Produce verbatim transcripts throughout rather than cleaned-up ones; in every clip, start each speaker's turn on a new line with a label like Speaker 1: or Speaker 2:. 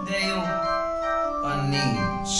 Speaker 1: de jó, a nincs.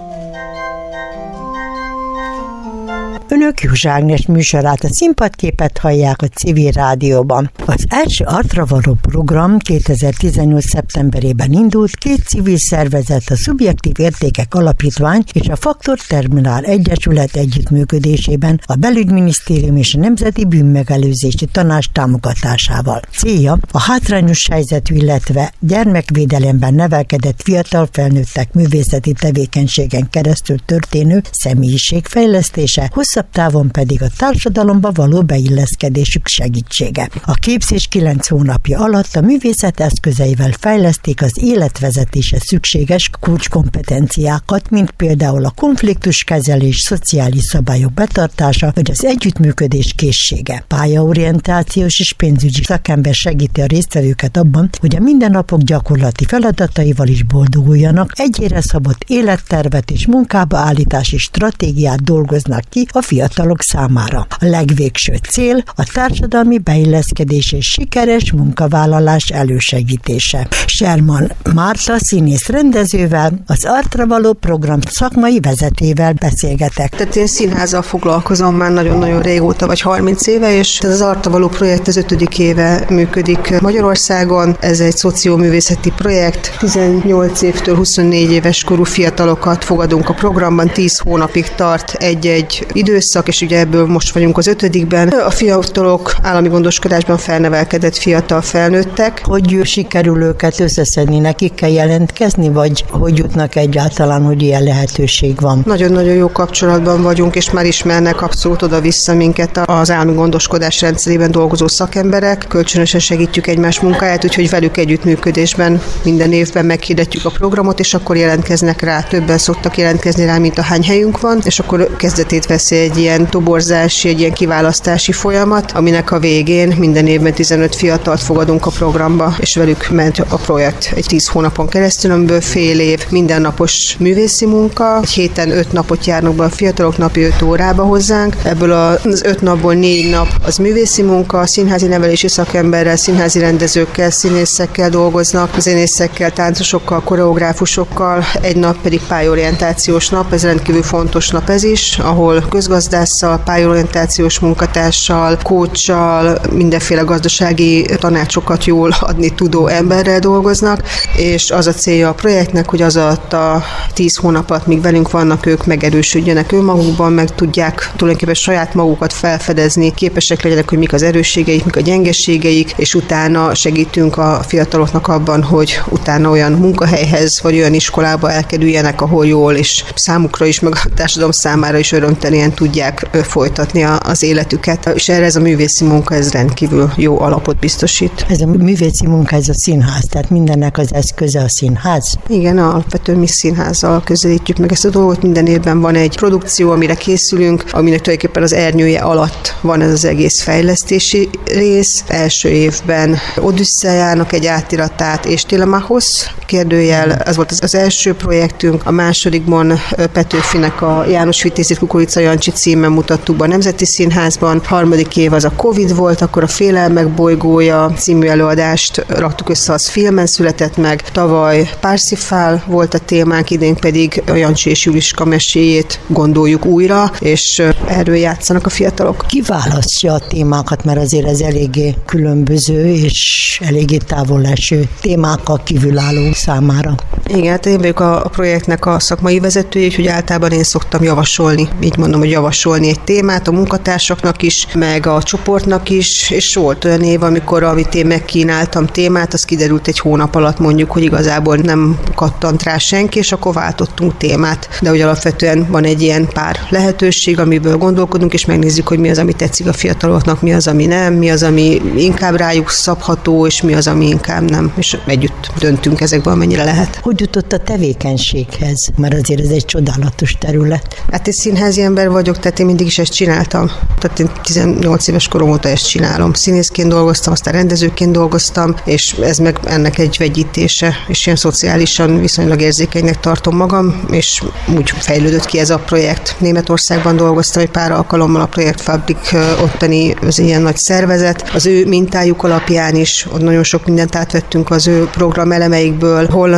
Speaker 2: Önök Józsa Ágnes műsorát, a Színpadképet hallják a Civil Rádióban. Az első Artra való program kétezer-tizennyolc szeptemberében indult, két civil szervezet, a Szubjektív Értékek Alapítvány és a Faktor Terminál Egyesület együttműködésében a Belügyminisztérium és a Nemzeti Bűnmegelőzési Tanács támogatásával. Célja a hátrányos helyzetű, illetve gyermekvédelemben nevelkedett fiatal felnőttek művészeti tevékenységen keresztül történő személyiségfejlesztése, hosszabb távon pedig a társadalomba való beilleszkedésük segítsége. A képzés kilenc hónapja alatt a művészet eszközeivel fejleszték az életvezetésre szükséges kulcskompetenciákat, mint például a konfliktuskezelés, szociális szabályok betartása, vagy az együttműködés készsége. Pályaorientációs és pénzügyi szakember segíti a résztvevőket abban, hogy a mindennapok gyakorlati feladataival is boldoguljanak, egyére szabott élettervet és munkába állítási stratégiát dolgoznak ki a fiatalok számára. A legvégső cél a társadalmi beilleszkedés és sikeres munkavállalás elősegítése. Sherman Márta színész rendezővel, az Artra való program szakmai vezetővel beszélgetek.
Speaker 3: Tehát én színházzal foglalkozom már nagyon-nagyon régóta, vagy harminc éve, és ez az Artra való projekt az ötödik éve működik Magyarországon. Ez egy szocioművészeti projekt. tizennyolc évtől huszonnégy éves korú fiatalokat fogadunk a programban, tíz hónapig tart egy-egy időszak, és ugye ebből most vagyunk az ötödikben. A fiatalok állami gondoskodásban felnevelkedett fiatal felnőttek.
Speaker 2: Hogy sikerül őket összeszedni, nekik kell jelentkezni, vagy hogy jutnak egyáltalán, hogy ilyen lehetőség van?
Speaker 3: Nagyon-nagyon jó kapcsolatban vagyunk, és már ismernek abszolút oda-vissza minket az állami gondoskodás rendszerében dolgozó szakemberek. Kölcsönösen segítjük egymás munkáját, úgyhogy velük együttműködésben minden évben meghirdetjük a programot, és akkor jelentkeznek rá. Többen szoktak jelentkezni rá, mint ahány helyünk van, és akkor kezdetét veszi egy ilyen toborzási, egy ilyen kiválasztási folyamat, aminek a végén minden évben tizenöt fiatalt fogadunk a programba, és velük ment a projekt egy tíz hónapon keresztül, amiből fél év mindennapos művészi munka. Egy héten öt napot járnak be a fiatalok, napi öt órába hozzánk. Ebből az öt napból négy nap az művészi munka, színházi nevelési szakemberrel, színházi rendezőkkel, színészekkel dolgoznak, zenészekkel, táncosokkal, koreográfusokkal, egy nap pedig pályorientációs nap, ez rendkívül fontos nap ez is, ahol közgazdásszal, pályorientációs munkatársal, coachsal, mindenféle gazdasági tanácsokat jól adni tudó emberrel dolgoznak, és az a célja a projektnek, hogy az alatt a tíz hónapot, míg velünk vannak, ők megerősödjenek önmagukban, meg tudják tulajdonképpen saját magukat felfedezni, képesek legyenek, hogy mik az erősségeik, mik a gyengeségeik, és utána segítünk a fiataloknak abban, hogy utána olyan munkahelyhez, vagy olyan iskolába elkerüljenek, ahol jól, és számukra is, meg a társadalom számára is örömtelien tudják folytatni az életüket, és erre ez a művészi munka, ez rendkívül jó alapot biztosít.
Speaker 2: Ez a művészi munka, ez a színház, tehát mindennek az eszköze a színház?
Speaker 3: Igen, alapvetően mi színházzal közelítjük meg ezt a dolgot. Minden évben van egy produkció, amire készülünk, aminek tulajdonképpen az ernyője alatt van ez az egész fejlesztési rész. Első évben Odüsszejának egy átiratát és Télemához kérdőjel, ez volt az első projektünk. A másodikban Petőfinek a János Vitézét Kukorica Jancsi címen mutattuk be a Nemzeti Színházban. Harmadik év az a Covid volt, akkor a Félelmek bolygója című előadást raktuk össze, az filmen született meg. Tavaly Parsifal volt a témánk, idén pedig a Jancsi és Juliska meséjét gondoljuk újra, és erről játszanak a fiatalok.
Speaker 2: Ki választja a témákat, mert azért ez eléggé különböző és eléggé távoleső témákkal kívülálló számára?
Speaker 3: Igen, hát én vagyok a, a projektnek a szakmai vezetője, úgyhogy általában én szoktam javasolni, így mondom, hogy javasolni egy témát a munkatársaknak is, meg a csoportnak is, és volt olyan év, amikor amit én megkínáltam témát, az kiderült egy hónap alatt mondjuk, hogy igazából nem kattant rá senki, és akkor váltottunk témát. De hogy alapvetően van egy ilyen pár lehetőség, amiből gondolkodunk, és megnézzük, hogy mi az, ami tetszik a fiataloknak, mi az, ami nem, mi az, ami inkább rájuk szabható, és mi az, ami inkább nem. És együtt döntünk ezekből, amennyire lehet.
Speaker 2: Hogy jutott a tevékenységhez? Mert azért ez egy csodálatos terület.
Speaker 3: Hát én színházi ember vagyok, tehát én mindig is ezt csináltam. Tehát én tizennyolc éves korom óta ezt csinálom. Színészként dolgoztam, aztán rendezőként dolgoztam, és ez meg ennek egy vegyítése, és ilyen szociálisan viszonylag érzékenynek tartom magam, és úgy fejlődött ki ez a projekt. Németországban dolgoztam egy pár alkalommal, a Projekt Fabrik ottani, az ilyen nagy szervezet. Az ő mintájuk alapján is, ott nagyon sok mindent átvettünk az ő program elemeikből. Hollandiában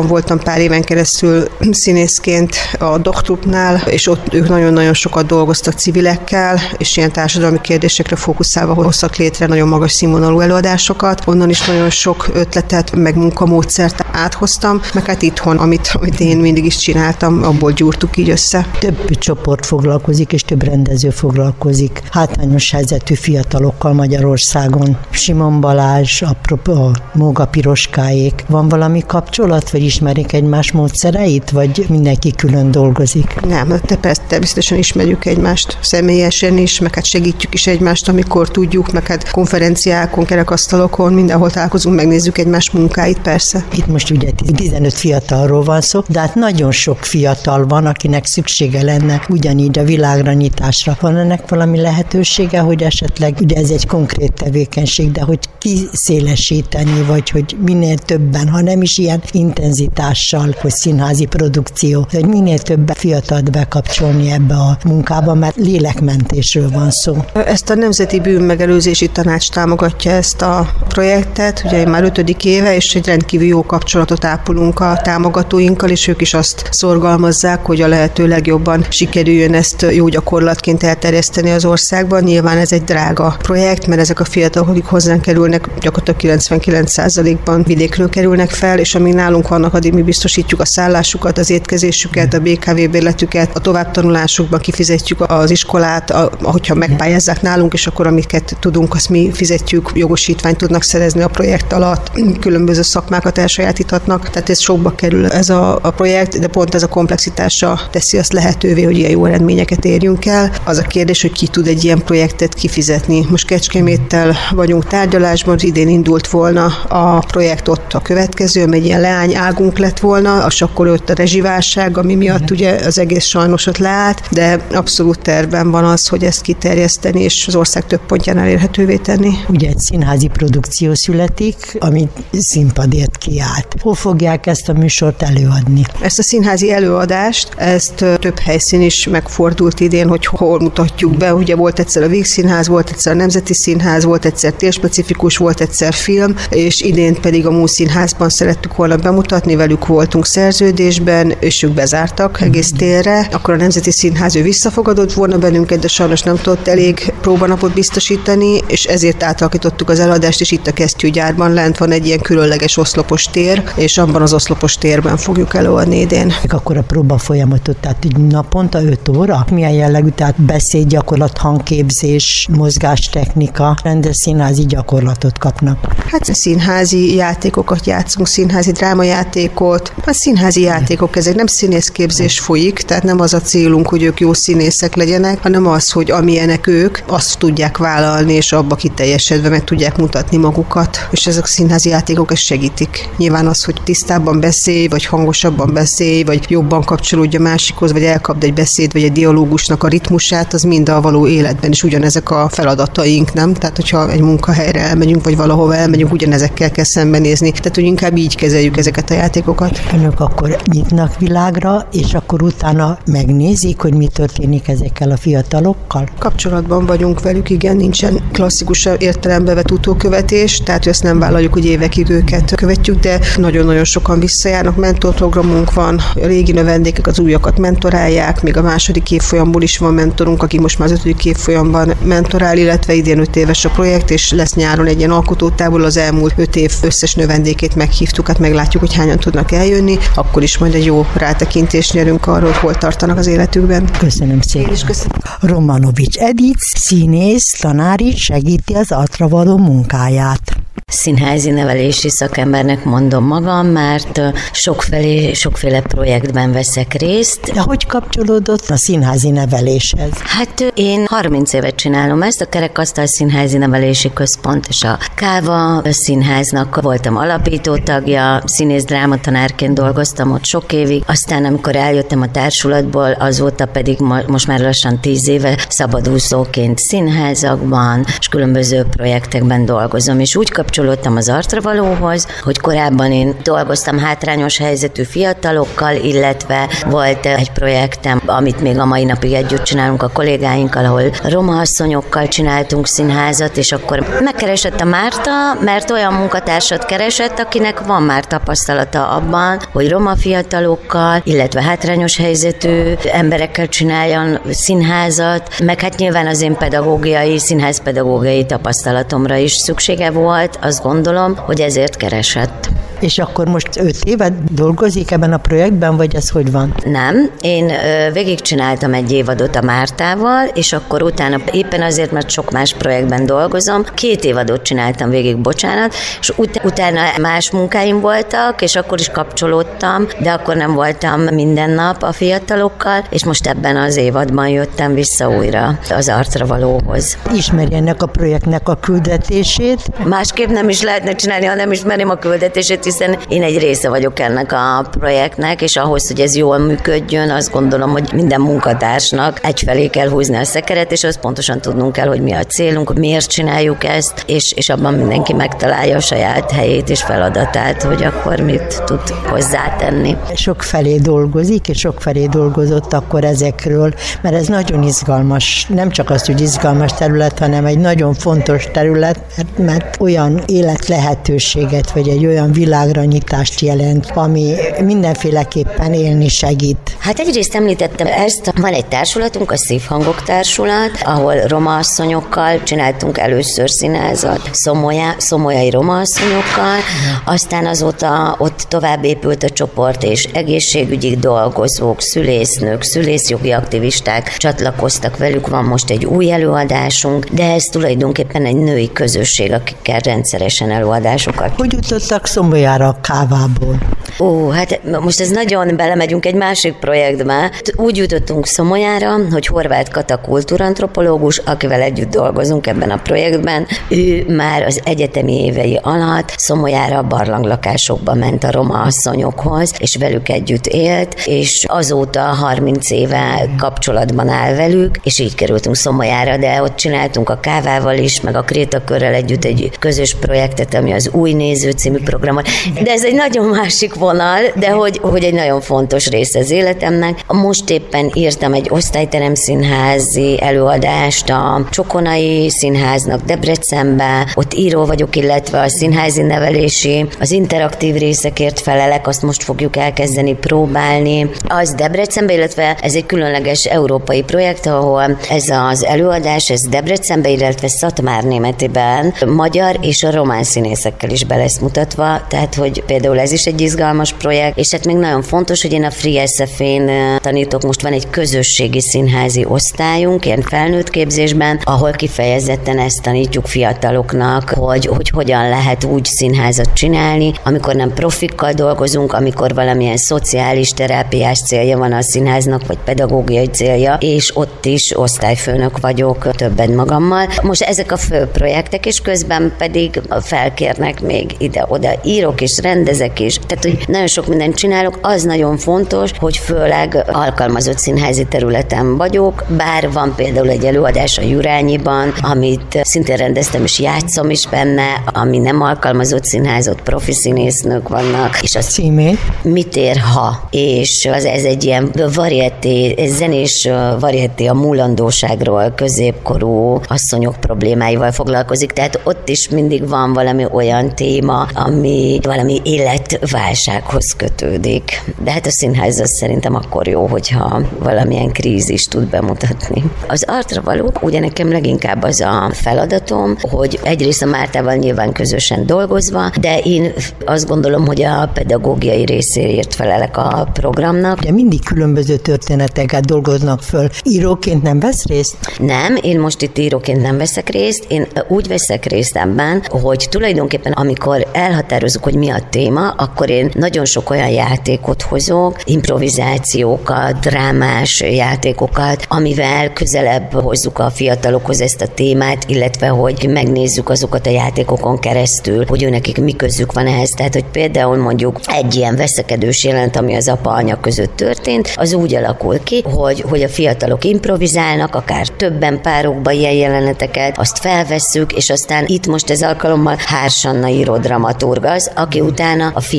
Speaker 3: voltam pár éven keresztül színészként a Doktrupnál, és ott ők nagyon-nagyon sokat dolgoztak civilekkel, és ilyen társadalmi kérdésekre fókuszálva hoztak létre nagyon magas színvonalú előadásokat. Onnan is nagyon sok ötletet, meg munkamódszert áthoztam, meg hát itthon, amit, amit én mindig is csináltam, abból gyúrtuk így össze.
Speaker 2: Több csoport foglalkozik, és több rendező foglalkozik hátrányos helyzetű fiatalokkal Magyarországon. Simon Balázs, a, a Móga Piroskáék. Van valami kapcsolat, vagy ismerik egymás módszereit, vagy mindenki külön dolgozik?
Speaker 3: Nem, de persze természetesen ismerjük egymást személyesen is, meg hát segítjük is egymást, amikor tudjuk, meg hát konferenciákon, kerekasztalokon, mindenhol találkozunk, megnézzük egymás munkáit, persze.
Speaker 2: Itt most ugye tizenöt fiatalról van szó, de hát nagyon sok fiatal van, akinek szüksége lenne ugyanígy a világra nyitásra. Van ennek valami lehetősége, hogy esetleg, ugye ez egy konkrét tevékenység, de hogy kiszélesíteni, vagy hogy minél többen, ha nem is ilyen intenzitással, hogy színházi produkció, hogy minél több fiatalt bekapcsolni ebbe a munkába, mert lélekmentésről van szó.
Speaker 3: Ezt a Nemzeti Bűnmegelőzési Tanács támogatja ezt a projektet, ugye már ötödik éve, és egy rendkívül jó kapcsolatot ápolunk a támogatóinkkal, és ők is azt szorgalmazzák, hogy a lehető legjobban sikerüljön ezt jó gyakorlatként elterjeszteni az országban. Nyilván ez egy drága projekt, mert ezek a fiatalok, akik hozzánk kerülnek, gyakorlatilag kilencvenkilenc százalékban vidékről kerülnek fel, és amíg nálunk vannak, addig mi biztosítjuk a szállásukat, az étkezésüket, a bé ká vé bérletüket, a továbbtanulásukban kifizetjük az iskolát, ahogyha megpályázzák nálunk, és akkor amiket tudunk, azt mi fizetjük, jogosítványt tudnak szerezni a projekt alatt, különböző szakmákat elsajátíthatnak, tehát ez sokba kerül ez a, a projekt, de pont ez a komplexitása teszi azt lehetővé, hogy ilyen jó eredményeket érjünk el. Az a kérdés, hogy ki tud egy ilyen projektet kifizetni. Most Kecskeméttel vagyunk tárgyalásban, idén indult volna a projekt, ott a következő, egy ilyen leányágunk lett volna, és akkor ott a rezsiválság, ami miatt ugye az egész sajnos ott leállt, de abszolút tervben van az, hogy ezt kiterjeszteni, és az ország több pontján elérhetővé tenni.
Speaker 2: Ugye egy színházi produkció születik, amit színpadért kiállt. Hol fogják ezt a műsort előadni?
Speaker 3: Ezt a színházi előadást, ezt több helyszín is megfordult idén, hogy hol mutatjuk be. Ugye volt egyszer a Vígszínház, volt egyszer a Nemzeti Színház, volt egyszer térspecifikus, volt egyszer film, és idén pedig a Múszínházban szerettük volna bemutatni, velük voltunk szerződésben, és ők bezártak egész térre. Akkor a Nemzeti Színház ő visszafogadott volna bennünket, de sajnos nem tudott elég próbanapot biztosítani, és ezért átalakítottuk az eladást, és itt a Kesztyűgyárban lent van egy ilyen különleges oszlopos tér, és abban az oszlopos térben fogjuk előadni idén.
Speaker 2: Akkor a próba folyamatot, tehát így naponta öt óra? Milyen jellegű, tehát beszédgyakorlat, hangképzés, mozgástechnika, rendes színházi gyakorlatot kapnak?
Speaker 3: Hát színházi játékokat játszunk, színházi drámajátékot. A színházi játékok, ezek nem színészképzés folyik, tehát nem az a célunk, hogy ők jó színészek legyenek, hanem az, hogy amilyenek ők, azt tudják vállalni, és abba kiteljesedve meg tudják mutatni magukat. És ezek a színházi játékok ezt segítik. Nyilván az, hogy tisztábban beszélj, vagy hangosabban beszélj, vagy jobban kapcsolódj a másikhoz, vagy elkapd egy beszéd, vagy egy dialógusnak a ritmusát, az mind a való életben is ugyanezek a feladataink, nem? Tehát, hogyha egy munkahelyre elmegyünk, vagy valahova elmegyünk, ugyanezekkel kell szembenézni. Tehát, hogy inkább így kezeljük ezeket a játékokat.
Speaker 2: Önök akkor nyitnak világra, és akkor utána megnézik, hogy mi történik ezekkel a fiatalokkal?
Speaker 3: Kapcsolatban vagyunk velük, igen, nincsen klasszikus értelembe vett utókövetés, tehát ezt nem vállaljuk, hogy évekig őket követjük, de nagyon-nagyon sokan visszajárnak, mentorprogramunk van, a régi növendékek az újakat mentorálják, még a második évfolyamból is van mentorunk, aki most már az ötödik évfolyamban mentorál, illetve idén öt éves a projekt, és lesz nyáron egy ilyen alkotótábor, az elmúlt öt év összes növendékét meghívtuk, hát meglátjuk, hogy hányan tudnak eljönni, akkor is majd egy jó rátekintést nyerünk arról, hogy hol tartanak az életükben.
Speaker 2: Köszönöm szépen.
Speaker 3: Én is köszönöm.
Speaker 2: Romanovics Edith, színész, tanár is segíti az artra való munkáját.
Speaker 4: Színházi nevelési szakembernek mondom magam, mert sokfelé, sokféle projektben veszek részt.
Speaker 2: De hogy kapcsolódott a színházi neveléshez?
Speaker 4: Hát én harminc évet csinálom ezt, a Kerekasztal Színházi Nevelési Központ és a Káva Színháznak voltam alapító tagja, színész drámatanárként dolgoztam ott sok évig, aztán amikor eljöttem a társulatból, azóta pedig most már lassan tíz éve szabadúszóként színházakban és különböző projektekben dolgozom, és úgy kapcsolódtam az artravalóhoz, hogy korábban én dolgoztam hátrányos helyzetű fiatalokkal, illetve volt egy projektem, amit még a mai napig együtt csinálunk a kollégáinkkal, ahol roma asszonyokkal csináltunk színházat, és akkor megkeresett a Márta, mert olyan munkatársat keresett, akinek van már tapasztalata feladata abban, hogy roma fiatalokkal, illetve hátrányos helyzetű emberekkel csináljon színházat, meg hát nyilván az én pedagógiai, színházpedagógiai tapasztalatomra is szüksége volt, azt gondolom, hogy ezért keresett.
Speaker 2: És akkor most öt évet dolgozik ebben a projektben, vagy ez hogy van?
Speaker 4: Nem, én végigcsináltam egy évadot a Mártával, és akkor utána éppen azért, mert sok más projektben dolgozom, két évadot csináltam végig, bocsánat, és ut- utána más munkáim voltak, és akkor is kapcsolódtam, de akkor nem voltam minden nap a fiatalokkal, és most ebben az évadban jöttem vissza újra az Arcra valóhoz.
Speaker 2: Ismeri ennek a projektnek a küldetését?
Speaker 4: Másképp nem is lehetne csinálni, ha nem ismerem a küldetését, hiszen én egy része vagyok ennek a projektnek, és ahhoz, hogy ez jól működjön, azt gondolom, hogy minden munkatársnak egyfelé kell húzni a szekeret, és azt pontosan tudnunk kell, hogy mi a célunk, hogy miért csináljuk ezt, és, és abban mindenki megtalálja a saját helyét és feladatát, hogy akkor mit tud hozzátenni.
Speaker 2: Sok felé dolgozik, és sok felé dolgozott akkor ezekről, mert ez nagyon izgalmas, nem csak az, hogy izgalmas terület, hanem egy nagyon fontos terület, mert, mert olyan életlehetőséget, vagy egy olyan világra nyitást jelent, ami mindenféleképpen élni segít.
Speaker 4: Hát egyrészt említettem ezt, van egy társulatunk, a Szívhangok Társulat, ahol roma asszonyokkal csináltunk először színházat, Szomolyá, szomolyai roma asszonyokkal, aztán azóta ott tovább épült a csoport, és egészségügyi dolgozók, szülésznők, szülészjogi aktivisták csatlakoztak velük, van most egy új előadásunk, de ez tulajdonképpen egy női közösség, akikkel rendszeresen előadásokat.
Speaker 2: Hogy jutottak Szomolyára a Kávából?
Speaker 4: Ó, hát most ez nagyon belemegyünk egy másik projektbe. Úgy jutottunk Szomolyára, hogy Horváth Kata kultúrantropológus, akivel együtt dolgozunk ebben a projektben, ő már az egyetemi évei alatt Szomolyára barlanglakásokba ment a roma asszonyokhoz, és velük együtt élt, és azóta harminc éve kapcsolatban áll velük, és így kerültünk Szomolyára, de ott csináltunk a Kávával is, meg a Krétakörrel együtt egy közös projektet, ami az Új Néző című programot. De ez egy nagyon másik vonal, de hogy, hogy egy nagyon fontos része az életemnek. Most éppen írtam egy osztályterem színházi előadást a Csokonai Színháznak Debrecenbe, ott író vagyok, illetve a színházi nevelési, az interaktív részekért felelek, azt most fogjuk elkezdeni próbálni. Az Debrecenbe, illetve ez egy különleges európai projekt, ahol ez az előadás, ez Debrecenbe, illetve Szatmárnémetiben magyar és a román színészekkel is be lesz mutatva, tehát hogy például ez is egy izgalmas projekt, és hát még nagyon fontos, hogy én a Free es ef-én tanítok, most van egy közösségi színházi osztályunk, ilyen felnőtt képzésben, ahol kifejezetten ezt tanítjuk fiataloknak, hogy, hogy hogyan lehet úgy színházat csinálni, amikor nem profikkal dolgozunk, amikor valamilyen szociális terápiás célja van a színháznak, vagy pedagógiai célja, és ott is osztályfőnök vagyok többet magammal. Most ezek a fő projektek, és közben pedig felkérnek még ide-oda írok és rendezek is, tehát hogy nagyon sok mindent csinálok, az nagyon fontos, hogy főleg alkalmazott színházi területen vagyok, bár van például egy előadás a Jurányiban, amit szintén rendeztem és játszom is benne, ami nem alkalmazott színházat, profi színésznők vannak, és a
Speaker 2: címét
Speaker 4: Mit ér, ha? És az, ez egy ilyen varieté, zenés varieté a múlandóságról, középkorú asszonyok problémáival foglalkozik, tehát ott is mindig van valami olyan téma, ami valami életválsághoz kötődik. De hát a színház az szerintem akkor jó, hogyha valamilyen krízis tud bemutatni. Az Artra való, ugye nekem leginkább az a feladatom, hogy egyrészt a Mártával nyilván közösen dolgozva, de én azt gondolom, hogy a pedagógiai részéért felelek a programnak.
Speaker 2: De mindig különböző történeteket dolgoznak föl. Íróként nem vesz részt?
Speaker 4: Nem, én most itt íróként nem veszek részt. Én úgy veszek részt ebben, hogy tulajdonképpen amikor elhatározunk, hogy mi a téma, akkor én nagyon sok olyan játékot hozok, improvizációkat, drámás játékokat, amivel közelebb hozzuk a fiatalokhoz ezt a témát, illetve hogy megnézzük azokat a játékokon keresztül, hogy őnekik mi közük van ehhez. Tehát, hogy például mondjuk egy ilyen veszekedős jelent, ami az apa-anya között történt, az úgy alakul ki, hogy, hogy a fiatalok improvizálnak, akár többen párokban ilyen jeleneteket, azt felvesszük, és aztán itt most ez alkalommal Hárs Anna író dramaturg az, aki utána a fiatalok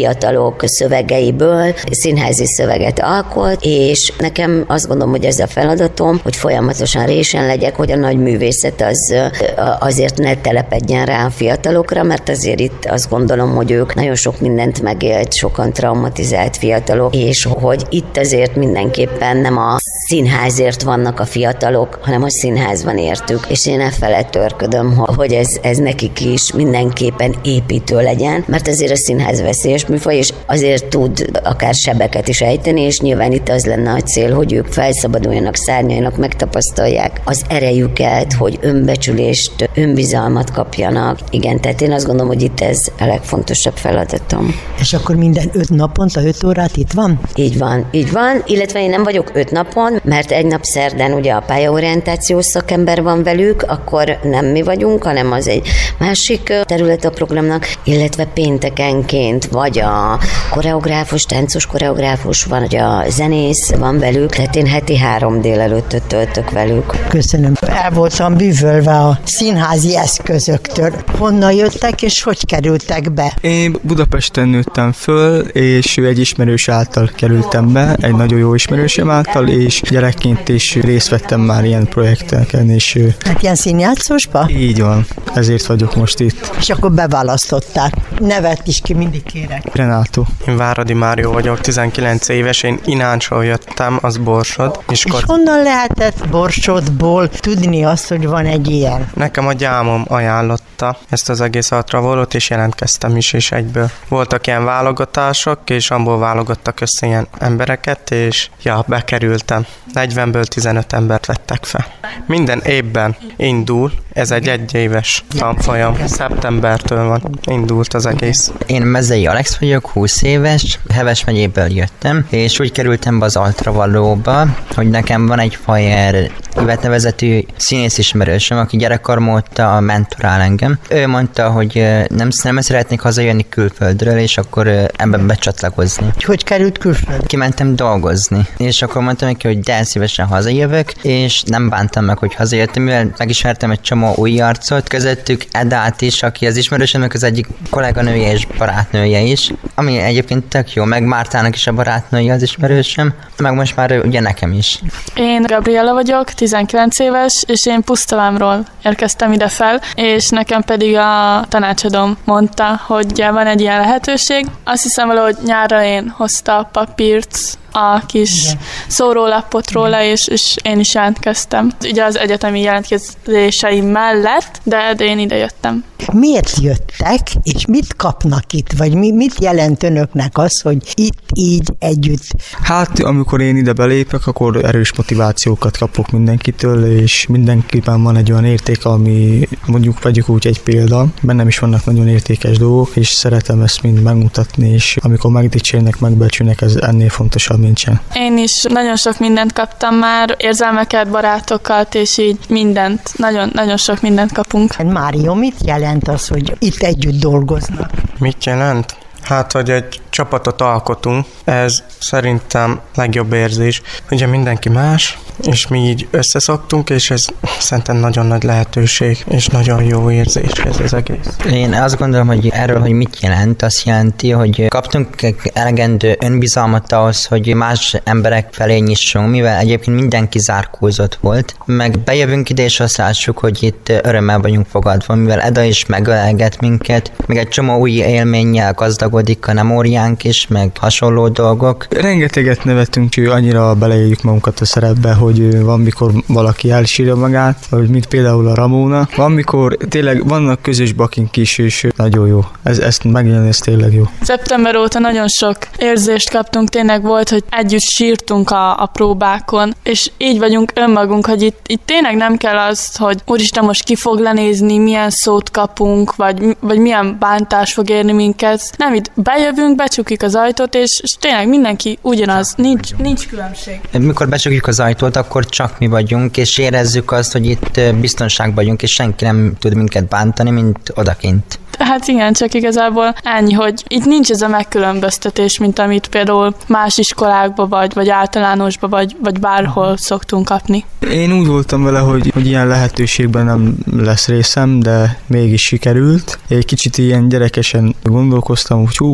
Speaker 4: fiatalok szövegeiből színházi szöveget alkot, és nekem azt gondolom, hogy ez a feladatom, hogy folyamatosan résen legyek, hogy a nagy művészet az azért ne telepedjen rá a fiatalokra, mert azért itt azt gondolom, hogy ők nagyon sok mindent megélt, sokan traumatizált fiatalok, és hogy itt azért mindenképpen nem a színházért vannak a fiatalok, hanem a színház van értük, és én e felett törködöm, hogy ez, ez nekik is mindenképpen építő legyen, mert azért a színház veszélyes műfaj, és azért tud akár sebeket is ejteni, és nyilván itt az lenne a cél, hogy ők felszabaduljanak, szárnyaljanak, megtapasztalják az erejüket, hogy önbecsülést, önbizalmat kapjanak. Igen, tehát én azt gondolom, hogy itt ez a legfontosabb feladatom.
Speaker 2: És akkor minden öt naponta, öt órát itt van?
Speaker 4: Így van, így van, illetve én nem vagyok öt napon, mert egy nap szerdán ugye a pályaorientációs szakember van velük, akkor nem mi vagyunk, hanem az egy másik terület a programnak, illetve péntekenként vagy a koreográfus, táncos koreográfus van, vagy a zenész van velük, tehát én heti három délelőttöt töltök velük.
Speaker 2: Köszönöm. El voltam bűvölve a színházi eszközöktől. Honnan jöttek és hogy kerültek be?
Speaker 5: Én Budapesten nőttem föl, és egy ismerős által kerültem be, egy nagyon jó ismerősem által, és gyerekként is részt vettem már ilyen projekteken, és...
Speaker 2: Hát ilyen színjátszósba?
Speaker 5: Így van, ezért vagyok most itt.
Speaker 2: És akkor beválasztották. Nevet is ki mindig kérek.
Speaker 5: Renátó.
Speaker 6: Én Váradi Mário vagyok, tizenkilenc éves, én Inánsról jöttem, az Borsod.
Speaker 2: És, és honnan lehetett Borsodból tudni azt, hogy van egy ilyen?
Speaker 6: Nekem a gyámom ajánlotta ezt az egész altravalót, és jelentkeztem is, és egyből voltak ilyen válogatások, és abból válogattak össze ilyen embereket, és ja, bekerültem. negyvenből tizenöt embert vettek fel. Minden évben indul, ez egy egyéves tanfolyam. Szeptembertől van, indult az egész.
Speaker 7: Én Mezei Alex vagyok, húsz éves, Heves megyéből jöttem, és úgy kerültem be az altravalóba, hogy nekem van egy Fajer Ivette vezető színész ismerősöm, aki gyerekkor óta mentorál engem. Ő mondta, hogy nem, nem szeretnék hazajönni külföldről, és akkor ebben becsatlakozni.
Speaker 2: Hogy került külföldre?
Speaker 7: Kimentem dolgozni, és akkor mondtam neki, hogy de szívesen hazajövök, és nem bántam meg, hogy hazajöttem, mivel megismertem egy csomó új arcot, közöttük Edát is, aki az ismerősömnek az egyik kolléganője és barátnője is, ami egyébként tök jó, meg Mártának is a barátnője az ismerősöm, meg most már ugye nekem is.
Speaker 8: Én Gabriela vagyok, tizenkilenc éves, és én Pusztavámról érkeztem ide fel, és nekem pedig a tanácsadóm mondta, hogy van egy ilyen lehetőség. Azt hiszem valahogy nyárra én hozta a papírt, a kis igen. szórólapot róla, és, és én is jelentkeztem. Ugye az egyetemi jelentkezéseim mellett, de, de én ide jöttem.
Speaker 2: Miért jöttek, és mit kapnak itt? Vagy mi, mit jelent önöknek az, hogy itt így együtt?
Speaker 5: Hát, amikor én ide belépek, akkor erős motivációkat kapok mindenkitől, és mindenkiben van egy olyan érték, ami mondjuk vegyük úgy egy példa. Bennem is vannak nagyon értékes dolgok, és szeretem ezt mind megmutatni, és amikor megdicsérnek, megbecsülnek, ez ennél fontosabb nincsen.
Speaker 8: Én is nagyon sok mindent kaptam már, érzelmeket, barátokat, és így mindent. Nagyon, nagyon sok mindent kapunk.
Speaker 2: Mário, mit jelent az, hogy itt együtt dolgoznak?
Speaker 6: Mit jelent? Hát, hogy egy csapatot alkotunk, ez szerintem legjobb érzés. Ugye mindenki más, és mi így összeszoktunk, és ez szerintem nagyon nagy lehetőség, és nagyon jó érzés ez az egész.
Speaker 7: Én azt gondolom, hogy erről, hogy mit jelent, azt jelenti, hogy kaptunk elegendő önbizalmat ahhoz, hogy más emberek felé nyissunk, mivel egyébként mindenki zárkózott volt, meg bejövünk ide, és azt lássuk, hogy itt örömmel vagyunk fogadva, mivel Eda is megölelget minket, meg egy csomó új élménnyel gazdagodik a memóriánk is, meg hasonló dolgok.
Speaker 5: Rengeteget nevetünk, hogy annyira beleéljük magunkat a szerepbe, hogy van, mikor valaki elsírja magát, vagy mint például a Ramona. Van, mikor tényleg vannak közös bakink is, és nagyon jó. Ez, ezt megjelenni, ez tényleg jó.
Speaker 8: Szeptember óta nagyon sok érzést kaptunk, tényleg volt, hogy együtt sírtunk a, a próbákon, és így vagyunk önmagunk, hogy itt, itt tényleg nem kell az, hogy úristen, most ki fog lenézni, milyen szót kapunk, vagy, vagy milyen bántás fog érni minket. Nem, itt bejövünk, becsukjuk az ajtót, és, és tényleg mindenki ugyanaz, nincs, nincs különbség.
Speaker 7: Mikor becsukjuk az ajtót, akkor csak mi vagyunk, és érezzük azt, hogy itt biztonságban vagyunk, és senki nem tud minket bántani, mint odakint.
Speaker 8: Hát igen, csak igazából ennyi, hogy itt nincs ez a megkülönböztetés, mint amit például más iskolákba vagy, vagy általánosba, vagy, vagy bárhol szoktunk kapni.
Speaker 5: Én úgy voltam vele, hogy, hogy ilyen lehetőségben nem lesz részem, de mégis sikerült. Egy kicsit ilyen gyerekesen gondolkoztam, hogy húha,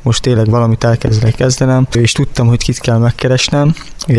Speaker 5: most tényleg valamit elkezdek kezdenem, és tudtam, hogy kit kell megkeresnem,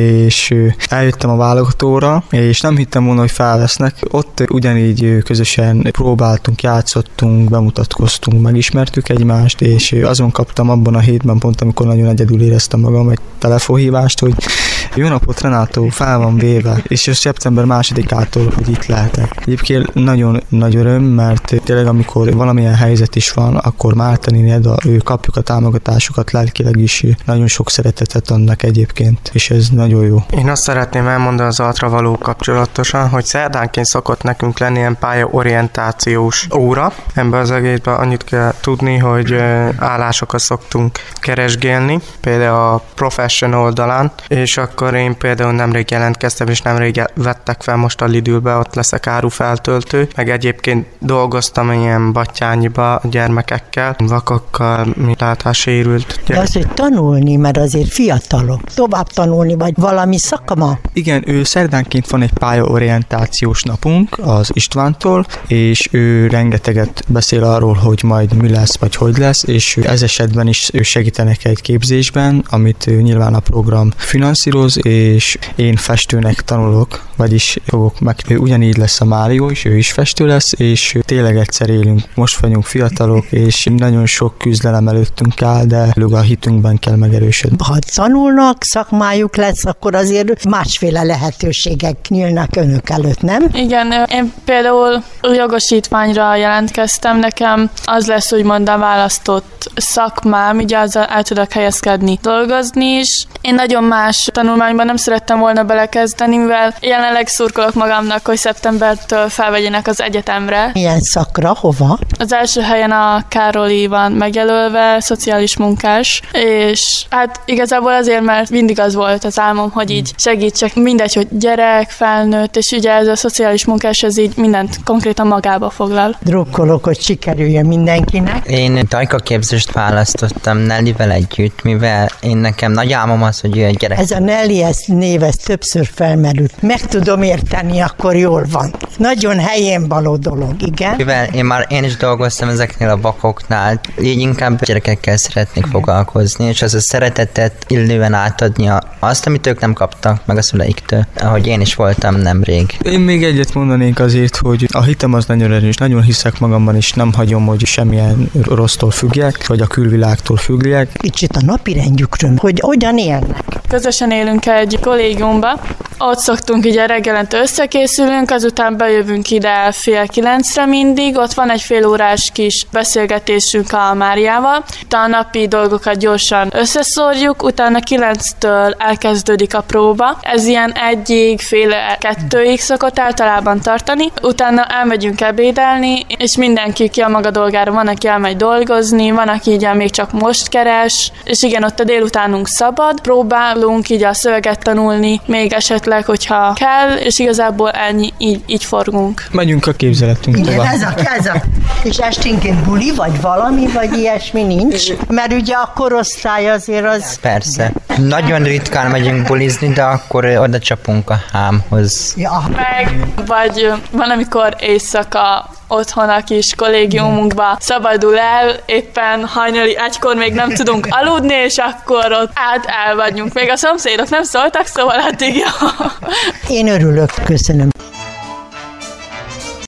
Speaker 5: és eljöttem a válogatóra, és nem hittem volna, hogy felvesznek. Ott ugyanígy közösen próbáltunk, játszottunk, bemutatkoztunk, megismertük egymást, és azon kaptam abban a hétben pont, amikor nagyon egyedül éreztem magam, egy telefonhívást, hogy jó napot, Renátó, fel van véve, és szeptember másodikától, hogy itt lehetek. Egyébként nagyon nagy öröm, mert tényleg amikor valamilyen helyzet is van, akkor Mártani Eda, ő kapjuk a támogatásokat, lelkileg is nagyon sok szeretetet adnak egyébként, és ez nagyon jó.
Speaker 6: Én azt szeretném elmondani az altra való kapcsolatosan, hogy szerdánként szokott nekünk lenni ilyen pályaorientációs óra. Ebben az egészben annyit kell tudni, hogy állásokat szoktunk keresgélni, például a Profession oldalán, és akkor én például nemrég jelentkeztem, és nemrég vettek fel most a Lidlbe, ott leszek árufeltöltő, meg egyébként dolgoztam ilyen Battyányiba gyermekekkel, vakakkal, látássérült.
Speaker 2: De az, hogy tanulni, mert azért fiatalok, tovább tanulni, vagy valami szakma?
Speaker 5: Igen, ő szerdánként van egy pályaorientációs napunk az Istvántól, és ő rengeteget beszél arról, hogy majd mi lesz, vagy hogy lesz, és ez esetben is ő segítenek egy képzésben, amit nyilván a program finanszíroz, és én festőnek tanulok, vagyis fogok meg. Ő ugyanígy lesz a Mário is, ő is festő lesz, és tényleg egyszer élünk. Most vagyunk fiatalok, és nagyon sok küzdelem előttünk áll, de a hitünkben kell megerősödni.
Speaker 2: Ha tanulnak, szakmájuk lesz, akkor azért másféle lehetőségek nyílnak önök előtt, nem?
Speaker 8: Igen, én például jogosítványra jelentkeztem, nekem az lesz úgymond a választott szakmám, így azzal el tudok helyezkedni, dolgozni is. Én nagyon más tanulmányban nem szerettem volna belekezdeni, mivel jelenleg szurkolok magamnak, hogy szeptembertől felvegyenek az egyetemre.
Speaker 2: Milyen szakra, hova?
Speaker 8: Az első helyen a Károli van megjelölve, szociális munkás, és hát igazából azért, mert mindig az volt az álmom, hogy így segítsek, mindegy, hogy gyerek, felnőtt, és ugye ez a szociális munkás, ez így mindent konkrétan magába foglal.
Speaker 2: Drukkolok, hogy sikerüljön mindenkinek.
Speaker 7: Én tajkaképzést választottam Nellivel együtt, mivel én nekem nagy álmom az, hogy egy gyerek.
Speaker 2: Ez a Nelly ez név, ez többször felmerült. Meg tudom érteni, akkor jól van. Nagyon helyén való dolog, igen.
Speaker 7: Mivel én már én is dolgoztam ezeknél a vakoknál, így inkább gyerekekkel szeretnék foglalkozni, és az a szeretetet illően átadni azt, amit ők nem kaptak meg a szüleiktől, ahogy én is voltam nemrég.
Speaker 5: Én még egyet mondanék azért, hogy a hitem az nagyon erős, nagyon hiszek magamban, és nem hagyom, hogy semmilyen rossztól függjek, vagy a külvilágtól függjek.
Speaker 2: Kicsit a napirendjükről, hogy hogyan élnek.
Speaker 8: Közösen élünk egy kollégiumba, ott szoktunk így reggelente összekészülünk, azután bejövünk ide fél kilencre mindig, ott van egy fél órás kis beszélgetésünk a Máriával, utána a napi dolgokat gyorsan összeszórjuk, utána kilenctől elkezdődik a próba, ez ilyen egyig, fél kettőig szokott általában tartani, utána elmegyünk ebédelni, és mindenki ki a maga dolgára, van, aki elmegy dolgozni, van, aki így még csak most keres, és igen, ott a délutánunk szabad, próbálunk így a szöveget tanulni, még esetleg, hogyha kell, és igazából ennyi, így, így forgunk.
Speaker 5: Megyünk a képzeletünk
Speaker 2: igen,
Speaker 5: tovább.
Speaker 2: ez a, ez a. És esténként buli, vagy valami, vagy ilyesmi nincs? Mert ugye a korosztály azért az...
Speaker 7: Persze. Nagyon ritkán megyünk bulizni, de akkor oda csapunk a hámhoz.
Speaker 2: Ja.
Speaker 8: Meg, vagy van, amikor éjszaka otthon a kis kollégiumunkba szabadul el, éppen hajnali egykor még nem tudunk aludni, és akkor ott át el vagyunk. Még a szomszédok nem szóltak, szóval addig jó.
Speaker 2: Én örülök, köszönöm.